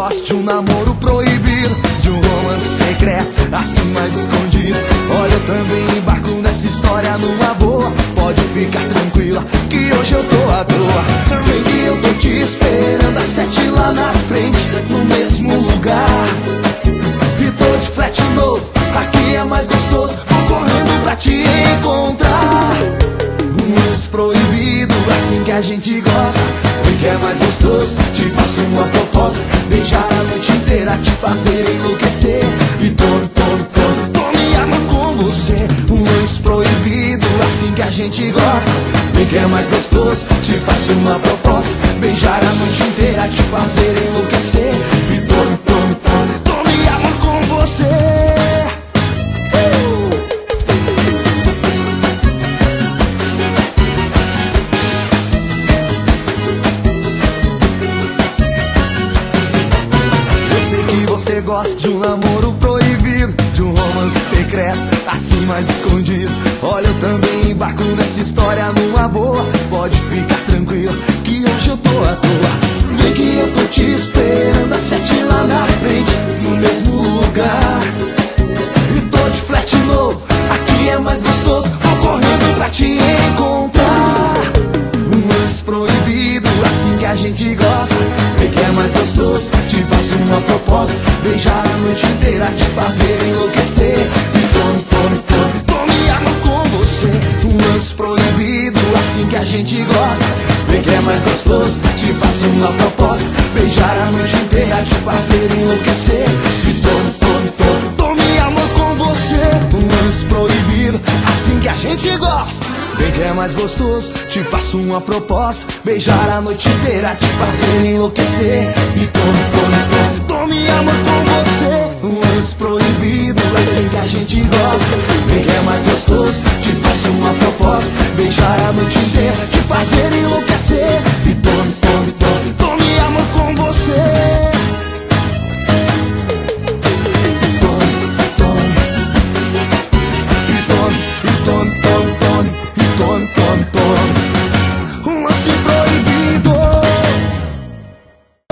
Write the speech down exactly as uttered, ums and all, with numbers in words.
gosto de um namoro proibido, de um romance secreto, assim mais escondido. Olha, eu também embarco nessa história numa boa. Pode ficar tranquila que hoje eu tô à toa. Vem que eu tô te esperando às sete lá na frente, no mesmo lugar. E tô de flat novo, aqui é mais gostoso. Vou correndo pra te encontrar. Um lance proibido, assim que a gente gosta. Vem que é mais gostoso, te faço uma proposta. Beijar a noite inteira, te fazer enlouquecer. E tome, tome, tome, tome a mão com você. Um lance proibido, assim que a gente gosta. Vem que é mais gostoso, te faço uma proposta. Beijar a noite inteira, te fazer enlouquecer. E tome, tome, tome, tome a mão com você. Você gosta de um namoro proibido, de um romance secreto, assim mais escondido. Olha, eu também embarco nessa história numa boa. Pode ficar tranquilo que hoje eu tô à toa. Vem que eu tô te esperando às sete lá na frente, no mesmo lugar. E tô de flat novo, aqui é mais gostoso. Vou correndo pra te encontrar. Um lance proibido, assim que a gente gosta. Vem que é mais gostoso, te faço uma proposta. Beijar a noite inteira, te fazer enlouquecer. E tome, tome, tome, tome a mão com você. Um lance proibido, assim que a gente gosta. Vem que é mais gostoso, te faço uma proposta. Beijar a noite inteira, te fazer enlouquecer. E tome, tome, tome, tome a mão com você. Um lance proibido, assim que a gente gosta. Vem que é mais gostoso, te faço uma proposta. Beijar a noite inteira, te fazer enlouquecer. E tome, tome, tome, tome a mão com você. Um lance proibido, assim que a gente gosta. Vem que é mais gostoso, te faço uma proposta. Beijar a noite inteira, te fazer enlouquecer. E tome, tome, tome, tome